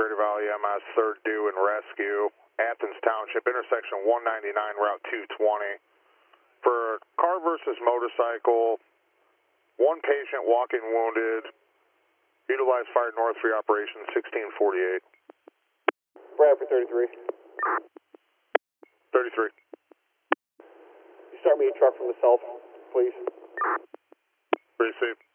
Prairie Valley MS, 3rd due and rescue, Athens Township, intersection 199, route 220. For car versus motorcycle, one patient walking wounded, utilize fire north for your operation 1648. Bradford 33. 33. You start me a truck from the south, please. Receive.